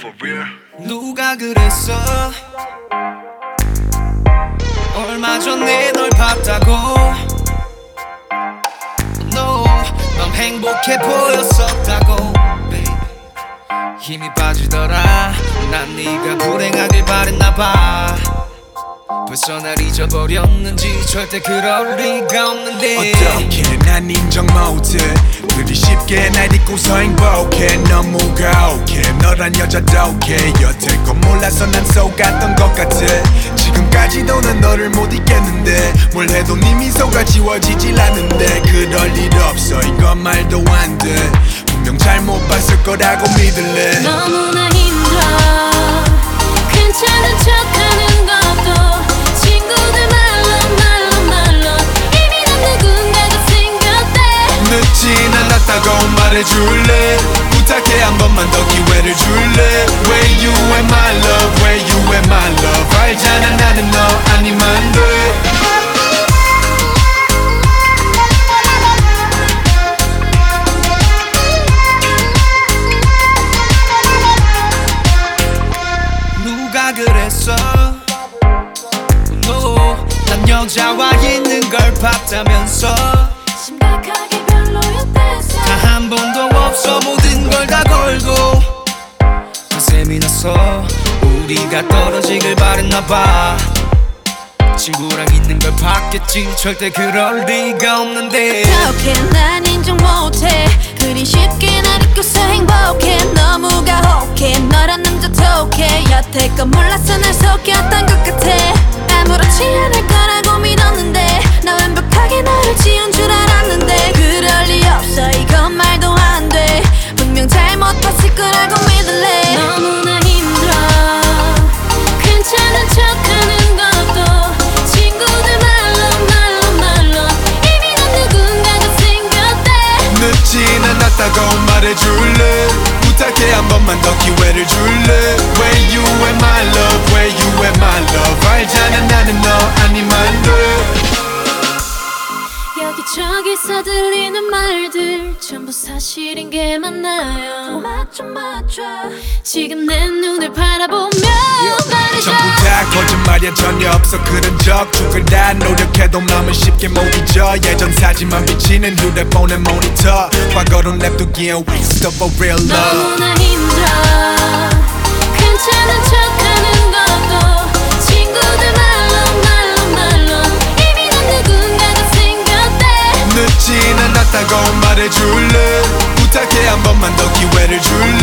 for real. 누가 그랬어 얼마 전에 널 봤다고 No 넌 행복해 보였었다고 baby. 힘이 빠지더라 난 네가 불행하길 바랬나봐 벌써 날 잊어버렸는지 절대 그럴 리가 없는데 어떻게 난 인정 못해 그리 쉽게 날 잊고서 행복해 너무 가혹해 너란 여자도 오케이 여태 건 몰라서 난 속았던 것 같아 지금까지도 난 너를 못 잊겠는데 뭘 해도 네 미소가 지워지질 않는데 그럴 일 없어 이건 말도 안돼 분명 잘못 봤을 거라고 믿을래 너무나 힘들어 괜찮은 척하는 것도 친구들 말로 이미 난 누군가가 생겼대 늦진 않았다고 말해줄래 부탁해 한 번만 더 기회를 줄래 Where you at my love Where you at my love 알잖아 나는 너 아니면 돼 누가 그랬어 No 난 여자와 있는 걸 봤다면서 심각하게 별로였댔어 다 한 번도 없어 모든 걸 다 걸고 셈이 나서 우리가 떨어지길 바랬나봐 친구랑 있는 걸 봤겠지 절대 그럴 리가 없는데 어떻게 난 인정 못해 그리 쉽게 날 잊고서 행복해 너무 가혹해 너란 남자 톡해 여태껏 몰랐어 날 속였던 것 같아 아무렇지 않을 거라고 믿었는데 나 완벽하게 너를 지운 줄 알았는데 그럴 리 없어 이건 말도 안 돼 분명 잘못 봤을 거라고 믿을래 너무나 힘들어 괜찮은 척하는 것도 친구들 말로 이미 난 누군가가 생겼대 늦진 않았다고 말해줄래 부탁해 한 번만 더 기회를 줄래 Where you at my love Where you at my love 알잖아 나는 너 아니면 돼 여기저기서 들리는 말들 전부 사실인 게 맞나요 맞죠 지금 내 눈을 바라보며 말해줘 전부 다 거짓말이야 전혀 없어 그런 적 죽으라 노력해도 마음은 쉽게 못 잊어 예전 사진만 비치는 휴대폰의 모니터 과거론 냅두기엔 waste of a real love 너무나 힘들어 괜찮은 척하는 것도 친구들 말로 이미 난 누군가가 생겼대 늦진 않았다고 말해줄래 부탁해 한 번만 더 기회를 줄래